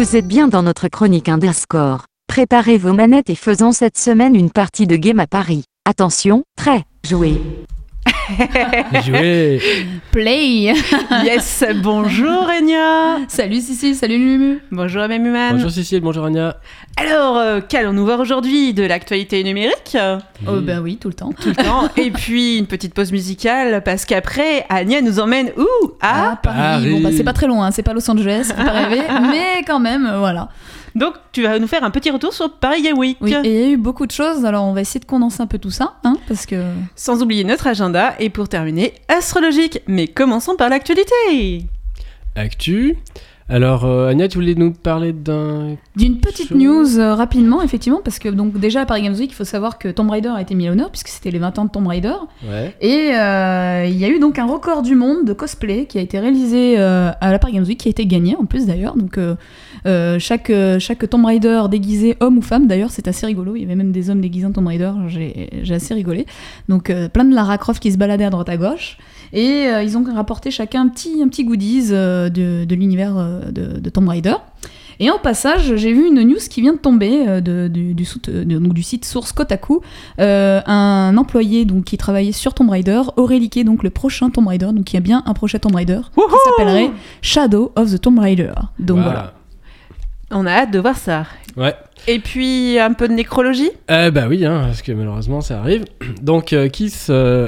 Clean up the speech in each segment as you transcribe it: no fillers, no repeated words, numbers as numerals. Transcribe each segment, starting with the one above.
Vous êtes bien dans notre chronique Underscore. Préparez vos manettes et faisons cette semaine une partie de game à Paris. Attention, prêt, jouez. Jouer. Play. Yes, bonjour Enya. Salut Cici, salut Mumu. Bonjour Memuman. Bonjour Cécile, bonjour Anya. Alors, qu'allons-nous voir aujourd'hui? De l'actualité numérique? Oh ben oui, tout le temps. Tout le temps. Et puis une petite pause musicale, parce qu'après, Anya nous emmène où? À Paris. Bon bah c'est pas très loin, hein, c'est pas Los Angeles, faut pas rêver, mais quand même, voilà. Donc tu vas nous faire un petit retour sur Paris Game Week. Oui, et il y a eu beaucoup de choses, alors on va essayer de condenser un peu tout ça, hein, parce que... Sans oublier notre agenda, et pour terminer, astrologique. Mais commençons par l'actualité. Actu. Alors Anya, tu voulais nous parler d'une petite news rapidement, effectivement, parce que donc déjà à Paris Games Week, il faut savoir que Tomb Raider a été mis à l'honneur, puisque c'était les 20 ans de Tomb Raider. Ouais. Et il y a eu donc un record du monde de cosplay qui a été réalisé à la Paris Games Week, qui a été gagné en plus d'ailleurs. Donc chaque Tomb Raider déguisé, homme ou femme, d'ailleurs c'est assez rigolo, il y avait même des hommes déguisés en Tomb Raider, j'ai assez rigolé. Donc plein de Lara Croft qui se baladaient à droite à gauche. Et ils ont rapporté chacun un petit goodies de l'univers de Tomb Raider. Et en passage, j'ai vu une news qui vient de tomber du site source Kotaku. Un employé donc, qui travaillait sur Tomb Raider aurait leaké donc, le prochain Tomb Raider. Donc il y a bien un prochain Tomb Raider qui s'appellerait Shadow of the Tomb Raider. Donc voilà. On a hâte de voir ça. Ouais. Et puis un peu de nécrologie. Bah oui, hein, parce que malheureusement ça arrive. Donc Keith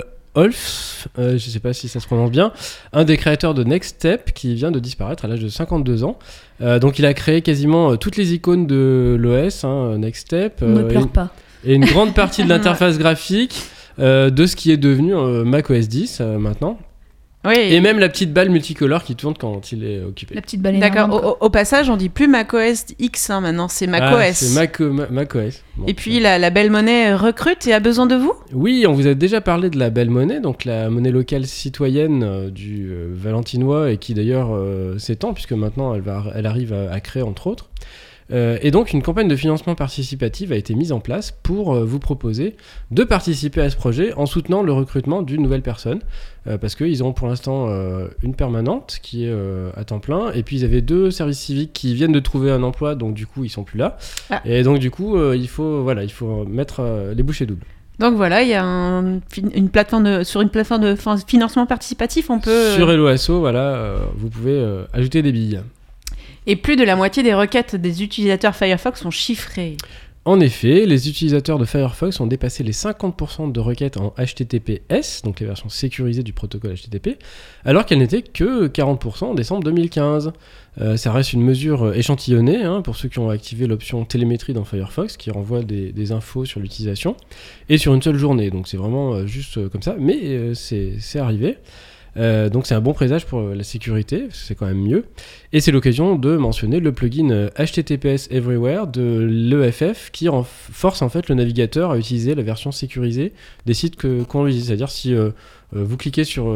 Olf, je sais pas si ça se prononce bien, un des créateurs de Next Step qui vient de disparaître à l'âge de 52 ans. Donc il a créé quasiment toutes les icônes de l'OS, hein, Next Step. Ne pleure pas. Et une grande partie de l'interface graphique de ce qui est devenu macOS 10 maintenant. Oui. Et même la petite balle multicolore qui tourne quand il est occupé. La petite balle. D'accord. Au passage, on dit plus macOS X, hein, maintenant c'est macOS. C'est macOS. Bon, et puis la belle monnaie recrute et a besoin de vous? Oui, on vous a déjà parlé de la belle monnaie, donc la monnaie locale citoyenne du Valentinois et qui d'ailleurs s'étend puisque maintenant elle arrive à créer entre autres. Et donc une campagne de financement participatif a été mise en place pour vous proposer de participer à ce projet en soutenant le recrutement d'une nouvelle personne parce qu'ils ont pour l'instant une permanente qui est à temps plein et puis ils avaient 2 services civiques qui viennent de trouver un emploi, donc du coup ils sont plus là. Et donc du coup il faut mettre les bouchées doubles. Donc voilà, il y a une plateforme de financement participatif, on peut... Sur Helloasso, vous pouvez ajouter des billes. Et plus de la moitié des requêtes des utilisateurs Firefox sont chiffrées. En effet, les utilisateurs de Firefox ont dépassé les 50% de requêtes en HTTPS, donc les versions sécurisées du protocole HTTP, alors qu'elles n'étaient que 40% en décembre 2015. Ça reste une mesure échantillonnée pour ceux qui ont activé l'option télémétrie dans Firefox, qui renvoie des infos sur l'utilisation, et sur une seule journée. Donc c'est vraiment juste comme ça, mais c'est arrivé. Donc c'est un bon présage pour la sécurité, c'est quand même mieux. Et c'est l'occasion de mentionner le plugin HTTPS Everywhere de l'EFF qui force en fait le navigateur à utiliser la version sécurisée des sites qu'on utilise. C'est-à-dire si vous cliquez sur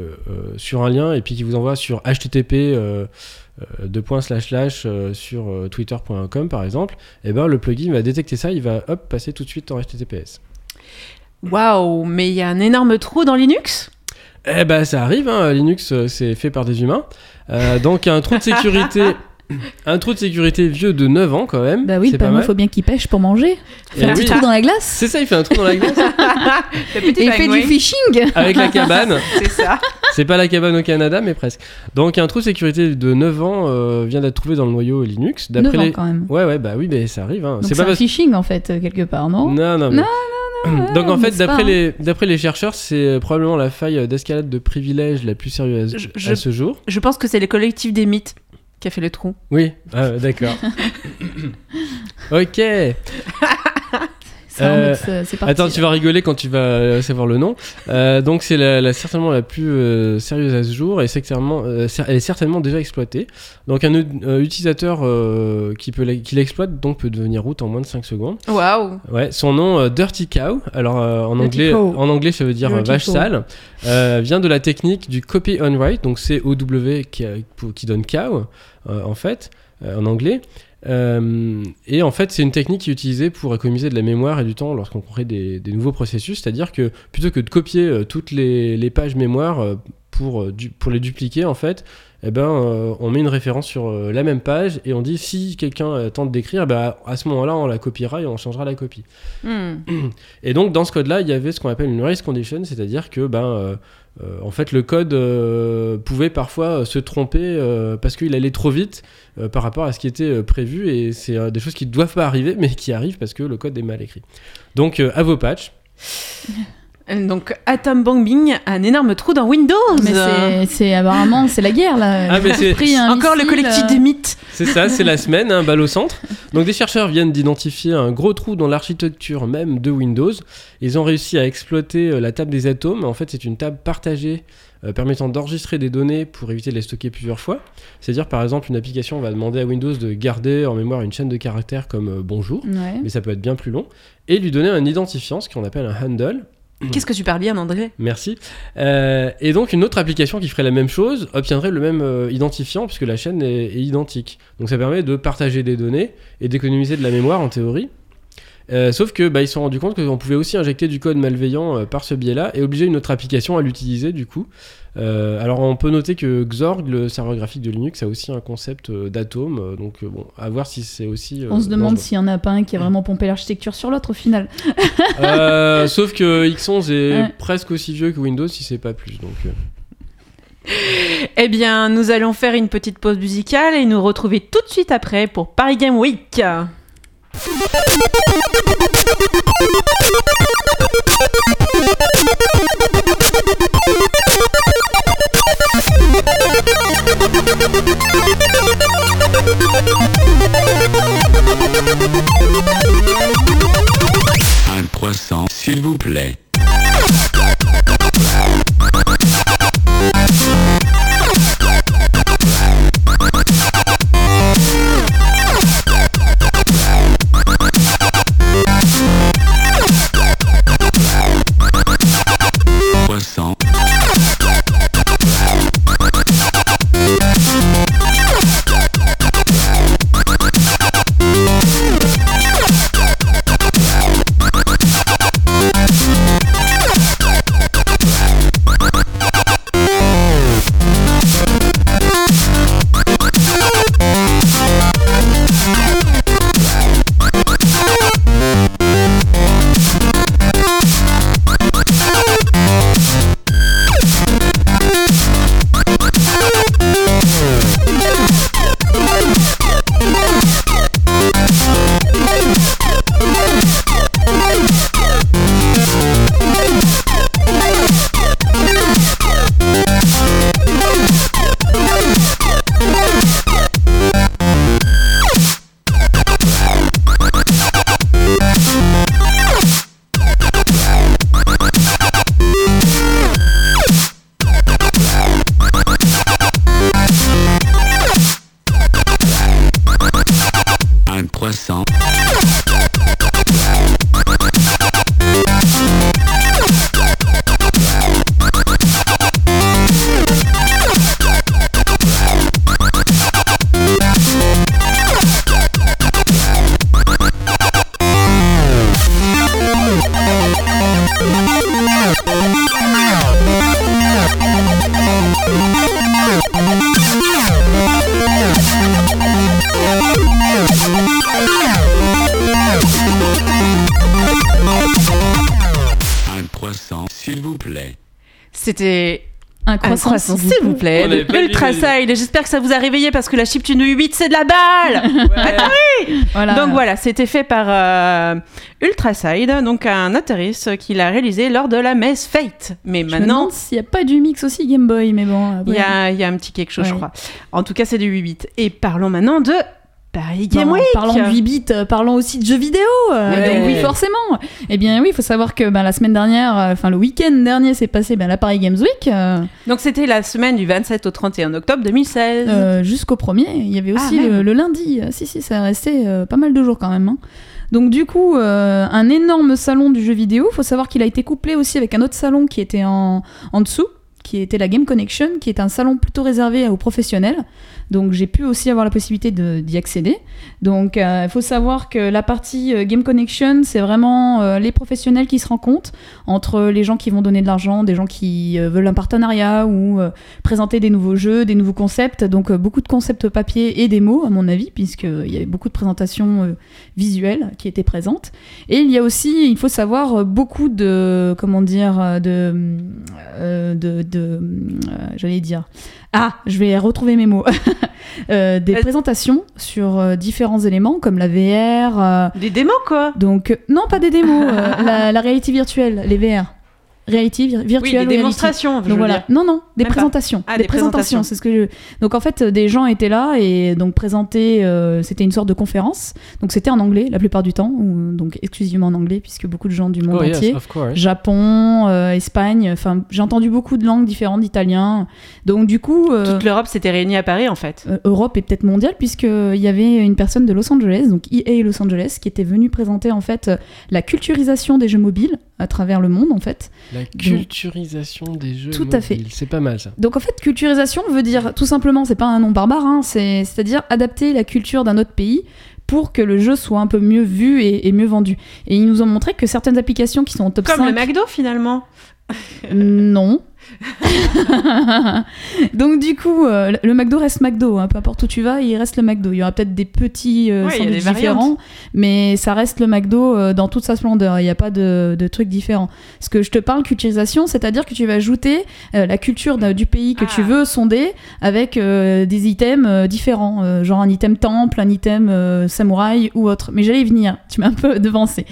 un lien et puis qu'il vous envoie sur http sur twitter.com par exemple, et ben le plugin va détecter ça, il va passer tout de suite en HTTPS. Waouh, mais il y a un énorme trou dans Linux ? Eh ben ça arrive, Linux c'est fait par des humains. Donc un trou de sécurité vieux de 9 ans quand même. Bah oui, le panneau, il faut bien qu'il pêche pour manger. Il fait un petit trou dans la glace. C'est ça, il fait un trou dans la glace. Et il fait du phishing. Avec la cabane. C'est ça. C'est pas la cabane au Canada, mais presque. Donc un trou de sécurité de 9 ans vient d'être trouvé dans le noyau Linux. 9 ans quand même. Ouais, bah oui, mais ça arrive. Donc c'est pas un phishing en fait, quelque part, non ? Non. Donc en fait, d'après les chercheurs, c'est probablement la faille d'escalade de privilèges la plus sérieuse à ce jour. Je pense que c'est le collectif des mythes qui a fait le trou. Oui, d'accord. Ok. C'est parti. Attends, tu vas rigoler quand tu vas savoir le nom. Donc c'est certainement la plus sérieuse à ce jour et elle est certainement déjà exploitée. Donc un utilisateur qui l'exploite donc peut devenir root en moins de 5 secondes. Waouh. Ouais, son nom Dirty Cow. Alors en anglais ça veut dire vache sale. Vient de la technique du copy on write, donc c'est COW qui donne cow en fait en anglais. Et en fait c'est une technique qui est utilisée pour économiser de la mémoire et du temps lorsqu'on crée des nouveaux processus, c'est-à-dire que plutôt que de copier toutes les pages mémoire pour les dupliquer en fait, on met une référence sur la même page et on dit si quelqu'un tente d'écrire, à ce moment-là, on la copiera et on changera la copie. Et donc, dans ce code-là, il y avait ce qu'on appelle une race condition, c'est-à-dire que en fait, le code pouvait parfois se tromper parce qu'il allait trop vite par rapport à ce qui était prévu, et c'est des choses qui ne doivent pas arriver, mais qui arrivent parce que le code est mal écrit. Donc, à vos patchs. Donc Atom Bombing, un énorme trou dans Windows. Mais c'est apparemment c'est la guerre là. Mais c'est encore le collectif des mythes. C'est ça, c'est la semaine, balle au centre. Donc des chercheurs viennent d'identifier un gros trou dans l'architecture même de Windows. Ils ont réussi à exploiter la table des atomes. En fait, c'est une table partagée permettant d'enregistrer des données pour éviter de les stocker plusieurs fois. C'est-à-dire, par exemple, une application va demander à Windows de garder en mémoire une chaîne de caractères comme bonjour, mais ça peut être bien plus long, et lui donner un identifiant, ce qu'on appelle un handle. Qu'est-ce que tu parles bien, André ? Merci. Et donc, une autre application qui ferait la même chose obtiendrait le même identifiant puisque la chaîne est identique. Donc, ça permet de partager des données et d'économiser de la mémoire en théorie. Sauf que ils se sont rendus compte qu'on pouvait aussi injecter du code malveillant par ce biais-là et obliger une autre application à l'utiliser du coup. Alors on peut noter que Xorg, le serveur graphique de Linux, a aussi un concept d'atome, donc à voir si c'est aussi... on se demande s'il n'y en a pas un qui a vraiment pompé l'architecture sur l'autre au final. Sauf que X11 est presque aussi vieux que Windows si c'est pas plus, donc... Eh bien, nous allons faire une petite pause musicale et nous retrouver tout de suite après pour Paris Game Week. Un croissant, s'il vous plaît. Croissant. Croissant. S'il vous plaît. C'était un croissant s'il vous plaît. Ultraside. J'espère que ça vous a réveillé parce que la chiptune 8 c'est de la balle. Ouais. Voilà. Donc voilà, c'était fait par Ultraside, donc un Atterris qui l'a réalisé lors de la messe Fate. Mais je maintenant, me demande s'il n'y a pas du mix aussi Game Boy, mais bon. Il y a un petit quelque chose, je crois. En tout cas, c'est du 8 bits. Et parlons maintenant de Paris Game Week. Parlons de 8 bits, parlons aussi de jeux vidéo. Donc oui, forcément. Eh bien oui, il faut savoir que la semaine dernière, le week-end dernier, s'est passé la Paris Games Week. Donc c'était la semaine du 27 au 31 octobre 2016. Jusqu'au 1er. Il y avait aussi le lundi. Si, ça restait pas mal de jours quand même. Hein. Donc du coup, un énorme salon du jeu vidéo. Il faut savoir qu'il a été couplé aussi avec un autre salon qui était en dessous, qui était la Game Connection, qui est un salon plutôt réservé aux professionnels. Donc j'ai pu aussi avoir la possibilité d'y accéder. Donc il faut savoir que la partie Game Connection, c'est vraiment les professionnels qui se rencontrent entre les gens qui vont donner de l'argent, des gens qui veulent un partenariat ou présenter des nouveaux jeux, des nouveaux concepts. Donc beaucoup de concepts papier et démos à mon avis, puisqu'il y avait beaucoup de présentations visuelles qui étaient présentes. Et il y a aussi, il faut savoir, beaucoup de, j'allais dire... Ah, je vais retrouver mes mots. Des présentations sur différents éléments comme la VR. Des démos, quoi. Donc, non, pas des démos. La réalité virtuelle, les VR. Réalité virtuelle. Oui, des démonstrations, je veux dire. Non, des Même présentations. Ah, des présentations. C'est ce que Donc en fait, des gens étaient là et donc présentés. C'était une sorte de conférence. Donc c'était en anglais la plupart du temps, donc exclusivement en anglais puisque beaucoup de gens du monde entier, yes, of course. Japon, Espagne. Enfin, j'ai entendu beaucoup de langues différentes, d'italien. Donc du coup, toute l'Europe s'était réunie à Paris en fait. Europe et peut-être mondiale puisque il y avait une personne de Los Angeles, donc EA Los Angeles, qui était venue présenter en fait la culturisation des jeux mobiles à travers le monde en fait. La culturisation des jeux tout mobiles. à fait. C'est pas mal ça. Donc en fait, culturisation veut dire tout simplement, c'est pas un nom barbare, hein, c'est-à-dire adapter la culture d'un autre pays pour que le jeu soit un peu mieux vu et mieux vendu. Et ils nous ont montré que certaines applications qui sont en top 5... Comme le McDo finalement. Non. Donc du coup, le McDo reste McDo, hein, peu importe où tu vas, il reste le McDo. Il y aura peut-être des petits sandwichs différents, mais ça reste le McDo dans toute sa splendeur. Il n'y a pas de trucs différents. Ce que je te parle, culturisation, c'est-à-dire que tu vas ajouter la culture du pays que tu veux sonder avec des items différents, genre un item temple, un item samouraï ou autre. Mais j'allais y venir, tu m'as un peu devancé.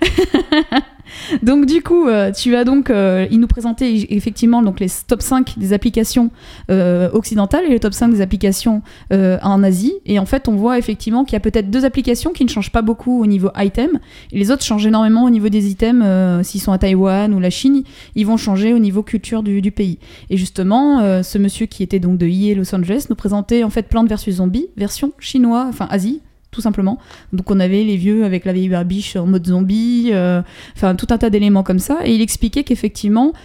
Donc du coup, tu vas donc, il nous présentait effectivement donc les top 5 des applications occidentales et les top 5 des applications en Asie. Et en fait, on voit effectivement qu'il y a peut-être 2 applications qui ne changent pas beaucoup au niveau item, et les autres changent énormément au niveau des items. S'ils sont à Taïwan ou la Chine, ils vont changer au niveau culture du pays. Et justement, ce monsieur qui était donc de EA Los Angeles nous présentait en fait Plants vs Zombies, version chinoise, enfin Asie, tout simplement. Donc on avait les vieux avec la vieille barbiche en mode zombie, enfin tout un tas d'éléments comme ça, et il expliquait qu'effectivement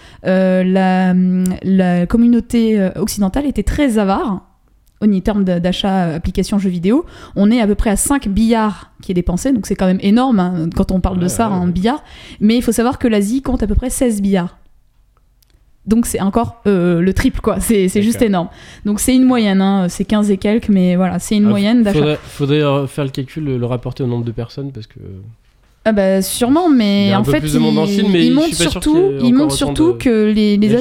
la communauté occidentale était très avare en termes d'achat applications jeux vidéo. On est à peu près à 5 billards qui est dépensé, donc c'est quand même énorme hein, quand on parle de ça en billards, mais il faut savoir que l'Asie compte à peu près 16 billards. Donc c'est encore le triple, quoi. C'est juste énorme. Donc c'est une moyenne, hein. C'est 15 et quelques, mais voilà, c'est une moyenne d'achat. Faudrait faire le calcul, le rapporter au nombre de personnes, parce que... Ah bah sûrement, mais en fait, il montre surtout que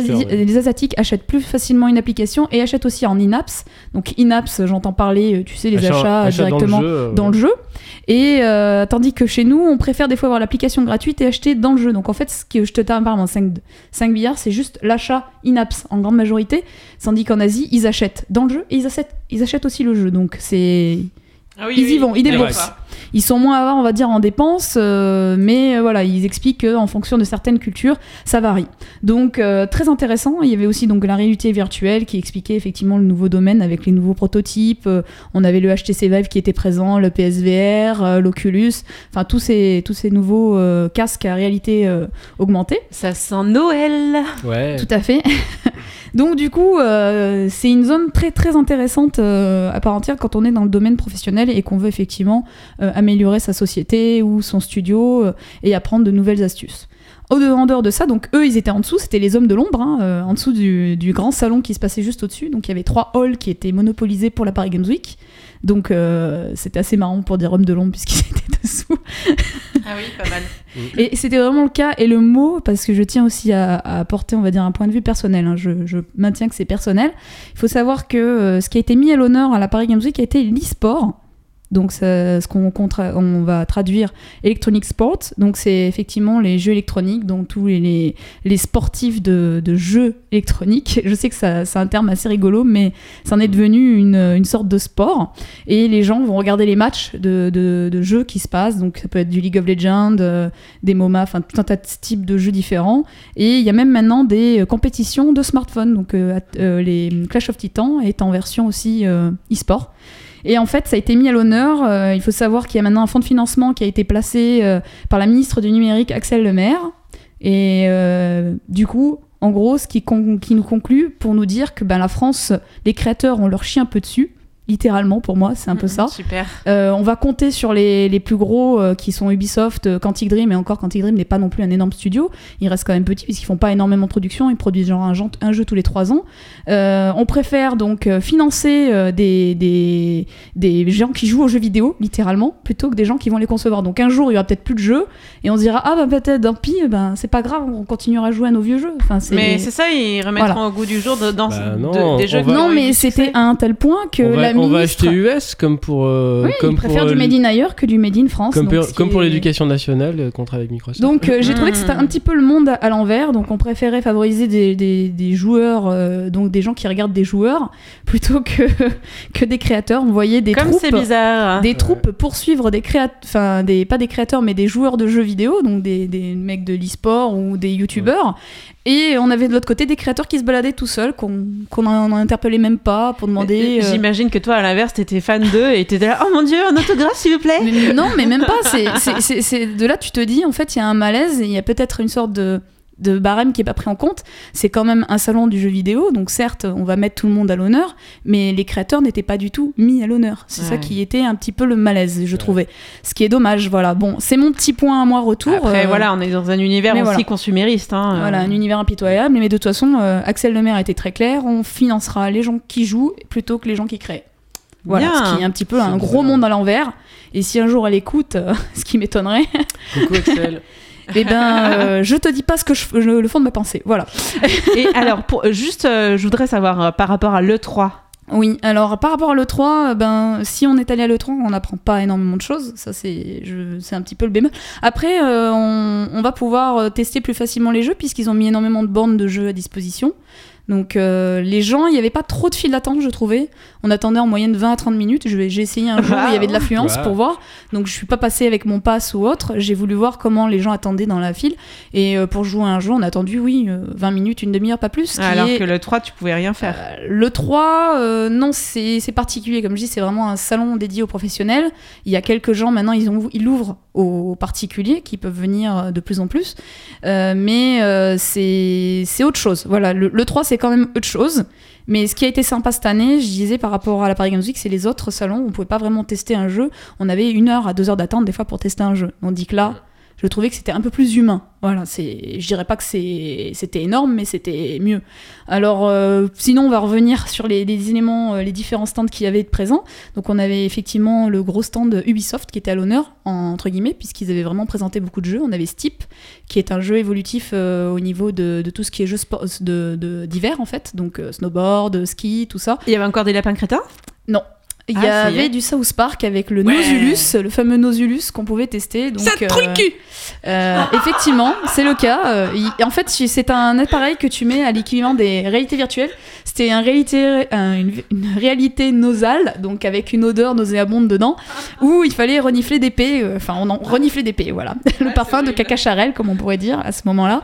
les Asiatiques achètent plus facilement une application et achètent aussi en in-apps. Donc in-apps, j'entends parler, tu sais, les achats directement dans le jeu. Et tandis que chez nous, on préfère des fois avoir l'application gratuite et acheter dans le jeu. Donc en fait, ce que je te parle en 5 billards, c'est juste l'achat in-apps en grande majorité. Tandis qu'en Asie, ils achètent dans le jeu et ils achètent aussi le jeu. Donc c'est... ils y vont, ils déboursent. Ils sont moins avares, on va dire, en dépenses, mais voilà, ils expliquent qu'en fonction de certaines cultures, ça varie. Donc, très intéressant. Il y avait aussi donc la réalité virtuelle qui expliquait effectivement le nouveau domaine avec les nouveaux prototypes. On avait le HTC Vive qui était présent, le PSVR, l'Oculus, enfin tous ces nouveaux casques à réalité augmentée. Ça sent Noël. Ouais. Tout à fait. Donc du coup, c'est une zone très très intéressante à part entière quand on est dans le domaine professionnel et qu'on veut effectivement améliorer sa société ou son studio et apprendre de nouvelles astuces. En dehors de ça, donc eux ils étaient en dessous, c'était les hommes de l'ombre, hein, en dessous du grand salon qui se passait juste au-dessus. Donc il y avait 3 halls qui étaient monopolisés pour la Paris Games Week. Donc c'était assez marrant pour dire hommes de l'ombre puisqu'ils étaient dessous. Ah oui, pas mal. Et c'était vraiment le cas, et le mot, parce que je tiens aussi à apporter, on va dire, un point de vue personnel, hein, je maintiens que c'est personnel. Il faut savoir que ce qui a été mis à l'honneur à la Paris Games Week a été l'e-sport. Donc ce qu'on va traduire Electronic Sport, donc c'est effectivement les jeux électroniques, donc tous les sportifs de jeux électroniques. Je sais que c'est un terme assez rigolo, mais ça en est devenu une sorte de sport, et les gens vont regarder les matchs de jeux qui se passent, donc ça peut être du League of Legends, des MOMA, enfin tout un tas de types de jeux différents, et il y a même maintenant des compétitions de smartphones, donc les Clash of Titans est en version aussi e-sport. Et en fait, ça a été mis à l'honneur. Il faut savoir qu'il y a maintenant un fonds de financement qui a été placé par la ministre du Numérique, Axel Lemaire. Et du coup, en gros, ce qui nous conclut pour nous dire que la France, les créateurs ont leur chien un peu dessus. Littéralement, pour moi, c'est un peu ça. Super. On va compter sur les plus gros qui sont Ubisoft, Quantic Dream, et encore Quantic Dream n'est pas non plus un énorme studio. Il reste quand même petit puisqu'ils font pas énormément de production, ils produisent genre un jeu tous les 3 ans. On préfère donc financer des gens qui jouent aux jeux vidéo, littéralement, plutôt que des gens qui vont les concevoir. Donc un jour, il y aura peut-être plus de jeux et on se dira peut-être tant pis, c'est pas grave, on continuera à jouer à nos vieux jeux. Mais c'est ça, ils remettront au goût du jour des jeux. Non, mais c'était à un tel point que on va acheter US comme pour. Ils préfèrent du Made in ailleurs que du Made in France. Comme pour l'éducation nationale, contrat avec Microsoft. Donc j'ai trouvé que c'était un petit peu le monde à l'envers. Donc on préférait favoriser des joueurs, donc des gens qui regardent des joueurs, plutôt que des créateurs. On voyait des troupes. Comme c'est bizarre. Des troupes poursuivre des créateurs, pas des créateurs, mais des joueurs de jeux vidéo, donc des mecs de l'e-sport ou des youtubeurs. Et on avait de l'autre côté des créateurs qui se baladaient tout seuls, qu'on n'en interpellait même pas pour demander. J'imagine que toi, à l'inverse, t'étais fan d'eux et t'étais là, oh mon dieu, un autographe s'il vous plaît. Non, mais même pas. C'est de là, tu te dis, en fait, il y a un malaise, il y a peut-être une sorte de barème qui est pas pris en compte. C'est quand même un salon du jeu vidéo, donc certes on va mettre tout le monde à l'honneur, mais les créateurs n'étaient pas du tout mis à l'honneur. C'est ça qui était un petit peu le malaise, je trouvais, ce qui est dommage. Voilà, bon, c'est mon petit point à moi retour. Après voilà, on est dans un univers aussi consumériste, voilà, un univers impitoyable, mais de toute façon Axel Lemaire était très clair, on financera les gens qui jouent plutôt que les gens qui créent. Voilà, ce qui est un petit peu un gros monde à l'envers, et si un jour elle écoute, ce qui m'étonnerait. Coucou Axel. Je te dis pas le fond de ma pensée, voilà. Et alors, je voudrais savoir par rapport à l'E3. Oui, alors par rapport à l'E3, si on est allé à l'E3, on n'apprend pas énormément de choses, ça c'est un petit peu le bémol. Après, on va pouvoir tester plus facilement les jeux puisqu'ils ont mis énormément de bornes de jeux à disposition. Donc les gens, il n'y avait pas trop de file d'attente, je trouvais. On attendait en moyenne 20 à 30 minutes. J'ai essayé un jour où il y avait de l'affluence pour voir. Donc je suis pas passée avec mon pass ou autre. J'ai voulu voir comment les gens attendaient dans la file. Et pour jouer à un jeu, on a attendu 20 minutes, une demi-heure, pas plus. Alors que le 3, tu pouvais rien faire. Le 3, non, c'est particulier. Comme je dis, c'est vraiment un salon dédié aux professionnels. Il y a quelques gens, maintenant, ils l'ouvrent aux particuliers qui peuvent venir de plus en plus. Mais c'est autre chose. Voilà, le 3, c'est quand même autre chose. Mais ce qui a été sympa cette année, je disais par rapport à la Paris Games Week, c'est les autres salons, on pouvait pas vraiment tester un jeu. On avait 1 heure à 2 heures d'attente des fois pour tester un jeu. On dit que là, je trouvais que c'était un peu plus humain. Voilà, je dirais pas que c'était énorme, mais c'était mieux. Alors, sinon, on va revenir sur les éléments, les différents stands qu'il y avait de présents. Donc, on avait effectivement le gros stand Ubisoft qui était à l'honneur, entre guillemets, puisqu'ils avaient vraiment présenté beaucoup de jeux. On avait Steep, qui est un jeu évolutif au niveau de tout ce qui est jeux d'hiver, en fait. Donc, snowboard, ski, tout ça. Il y avait encore des lapins crétins ? Non. Il y avait du South Park avec le Nozulus, le fameux Nozulus qu'on pouvait tester. Donc, ça te trouve le cul. Effectivement, c'est le cas. En fait, c'est un appareil que tu mets à l'équivalent des réalités virtuelles. C'était une réalité nasale, donc avec une odeur nauséabonde dedans, où il fallait renifler d'épée. Enfin, on en reniflait d'épée, voilà. Le parfum de caca charelle, comme on pourrait dire à ce moment-là.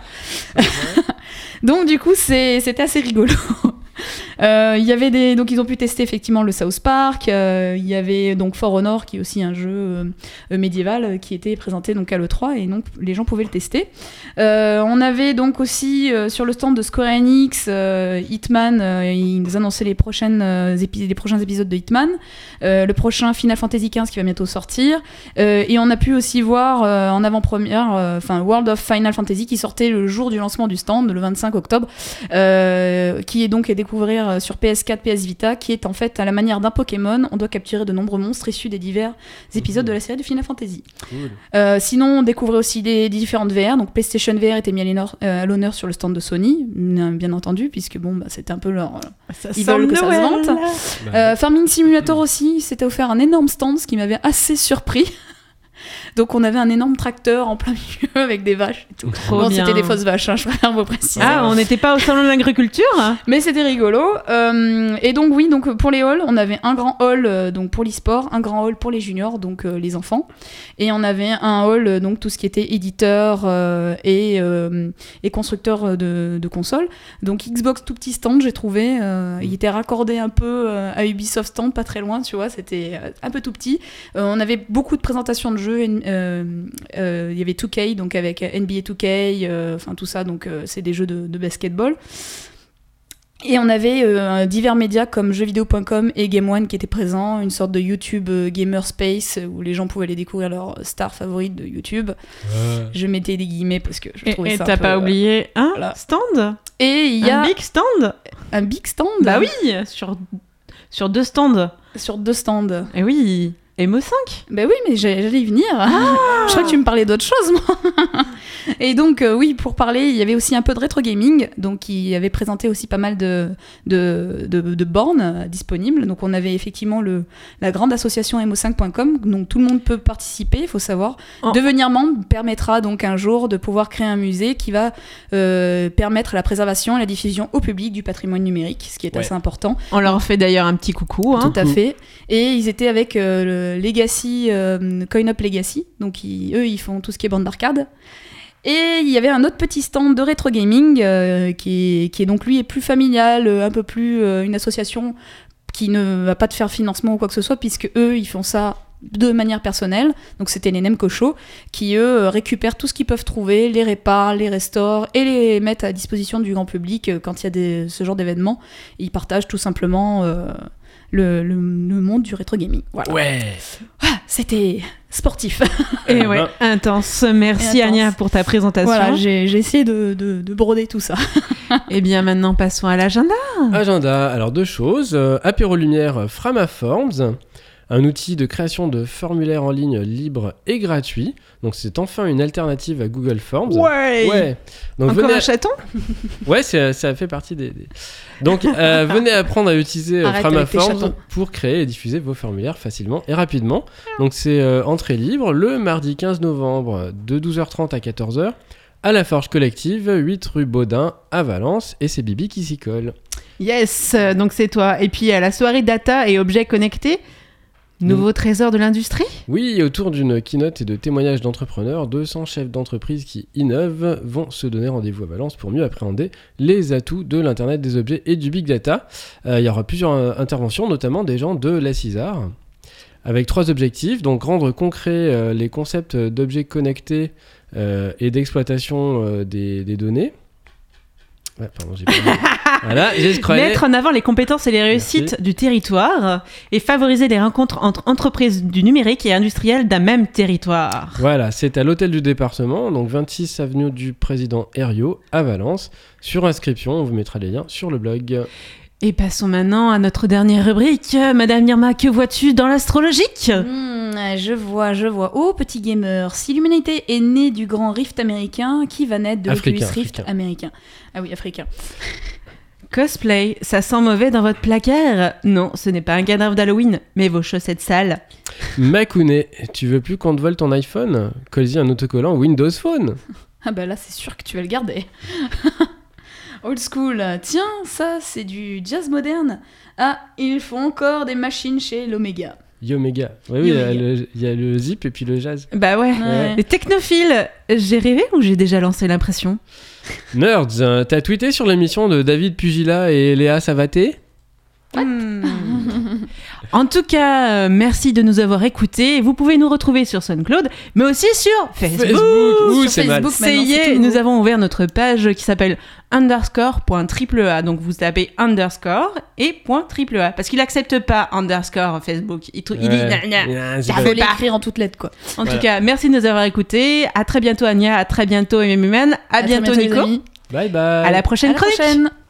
Donc, du coup, c'était assez rigolo. Il y avait donc ils ont pu tester effectivement le South Park. Il y avait donc For Honor qui est aussi un jeu médiéval qui était présenté donc à l'E3 et donc les gens pouvaient le tester. On avait donc aussi sur le stand de Square Enix Hitman, ils annonçaient les prochains épisodes de Hitman, le prochain Final Fantasy XV qui va bientôt sortir, et on a pu aussi voir en avant-première World of Final Fantasy qui sortait le jour du lancement du stand, le 25 octobre, qui est donc à découvrir sur PS4, PS Vita, qui est en fait à la manière d'un Pokémon. On doit capturer de nombreux monstres issus des divers épisodes de la série de Final Fantasy. Cool. Sinon, on découvrait aussi des différentes VR. Donc PlayStation VR était mis à l'honneur sur le stand de Sony, bien entendu, puisque c'était un peu leur... ils veulent que ça se vante. Farming Simulator aussi, c'était offert un énorme stand, ce qui m'avait assez surpris. Donc on avait un énorme tracteur en plein milieu avec des vaches et tout. Bon, c'était des fausses vaches, je préfère vous préciser. Ah, on n'était pas au salon de l'agriculture. Mais c'était rigolo. Et donc oui, donc pour les halls, on avait un grand hall donc pour l'e-sport, un grand hall pour les juniors, donc les enfants, et on avait un hall donc tout ce qui était éditeur et constructeur de consoles. Donc Xbox tout petit stand, j'ai trouvé, il était raccordé un peu à Ubisoft stand, pas très loin, tu vois, c'était un peu tout petit. On avait beaucoup de présentations de jeux. jeu. Il y avait 2K, donc avec NBA 2K, enfin tout ça, donc c'est des jeux de basketball. Et on avait divers médias comme jeuxvideo.com et Game One qui étaient présents, une sorte de YouTube Gamer Space où les gens pouvaient aller découvrir leurs stars favorites de YouTube. Je mettais des guillemets parce que je trouvais ça t'as un peu, pas oublié un voilà. stand. Et il y a un big stand. un big stand. Bah oui, sur 2 stands. Sur 2 stands. Et oui, Emo5. Bah oui, mais j'allais y venir. Je crois que tu me parlais d'autre chose, moi. Et donc, oui, pour parler, il y avait aussi un peu de rétro gaming. Donc, il avait présenté aussi pas mal de bornes disponibles. Donc, on avait effectivement la grande association emo5.com. Donc, tout le monde peut participer, il faut savoir. Devenir membre permettra donc un jour de pouvoir créer un musée qui va permettre la préservation et la diffusion au public du patrimoine numérique, ce qui est assez important. On leur fait d'ailleurs un petit coucou. Hein. Tout à fait. Et ils étaient avec le Legacy, Coin Up Legacy. Donc, eux, ils font tout ce qui est bande d'arcade. Et il y avait un autre petit stand de rétro gaming qui est donc lui est plus familial, un peu plus une association qui ne va pas te faire financement ou quoi que ce soit puisque eux ils font ça de manière personnelle. Donc c'était les Nemco Show qui eux récupèrent tout ce qu'ils peuvent trouver, les réparent, les restaurent et les mettent à disposition du grand public quand il y a ce genre d'événements. Ils partagent tout simplement le monde du rétro gaming. Voilà. Ouais. Ah, c'était sportif. Et ouais, intense. Merci intense. Anya pour ta présentation. Voilà, j'ai essayé de broder tout ça. Et bien maintenant passons à l'agenda. Agenda, alors 2 choses. Apéro Lumière Framaforms, un outil de création de formulaires en ligne libre et gratuit. Donc c'est enfin une alternative à Google Forms. Ouais. Donc, Encore venez un chaton. Ouais, ça fait partie des... Donc venez apprendre à utiliser Arrête avec tes Framaforms chatons. pour créer et diffuser vos formulaires facilement et rapidement. Donc c'est entrée libre le mardi 15 novembre de 12h30 à 14h à la Forge Collective, 8 rue Baudin à Valence, et c'est Bibi qui s'y colle. Yes, donc c'est toi. Et puis à la soirée data et objets connectés, nouveau trésor de l'industrie. Oui, autour d'une keynote et de témoignages d'entrepreneurs, 200 chefs d'entreprise qui innovent vont se donner rendez-vous à Valence pour mieux appréhender les atouts de l'Internet des objets et du Big Data. Il y aura plusieurs interventions, notamment des gens de la CISAR, avec 3 objectifs. Donc rendre concret les concepts d'objets connectés et d'exploitation des données. Ouais, pardon, j'ai pas dit. Voilà, j'ai scrollé. Mettre en avant les compétences et les réussites du territoire et favoriser les rencontres entre entreprises du numérique et industrielles d'un même territoire. Voilà, c'est à l'hôtel du département, donc 26 avenue du Président Herriot à Valence. Sur inscription, on vous mettra les liens sur le blog. Et passons maintenant à notre dernière rubrique. Madame Nirma, que vois-tu dans l'astrologique ? Je vois. Oh, petit gamer, si l'humanité est née du grand rift américain, qui va naître de l'Oculus Rift américain ? Ah oui, africain. Cosplay, ça sent mauvais dans votre placard ? Non, ce n'est pas un cadavre d'Halloween, mais vos chaussettes sales. Makouné, tu veux plus qu'on te vole ton iPhone ? Colle-y un autocollant Windows Phone. Ah bah là, c'est sûr que tu vas le garder. Old school. Tiens, ça, c'est du jazz moderne. Ah, ils font encore des machines chez l'Omega. Yomega. Oui, il y a le zip et puis le jazz. Bah ouais. Les technophiles, j'ai rêvé ou j'ai déjà lancé l'impression ? Nerds, t'as tweeté sur l'émission de David Pugila et Léa Savaté ? En tout cas, merci de nous avoir écoutés. Vous pouvez nous retrouver sur SoundCloud, mais aussi sur Facebook. Ouh, Sur c'est mal. Facebook, Ça maintenant, y c'est est, tout nous nouveau. avons ouvert notre page qui s'appelle _.AAA. Donc vous tapez underscore et .AAA. Parce qu'il accepte pas underscore Facebook. Il dit Ouais. Il faut l'écrire en toutes lettres, quoi. En tout cas, merci de nous avoir écoutés. À très bientôt Anya, à très bientôt MMUman, à bientôt très Nico. les amis. Bye bye. À la prochaine À la chronique. prochaine.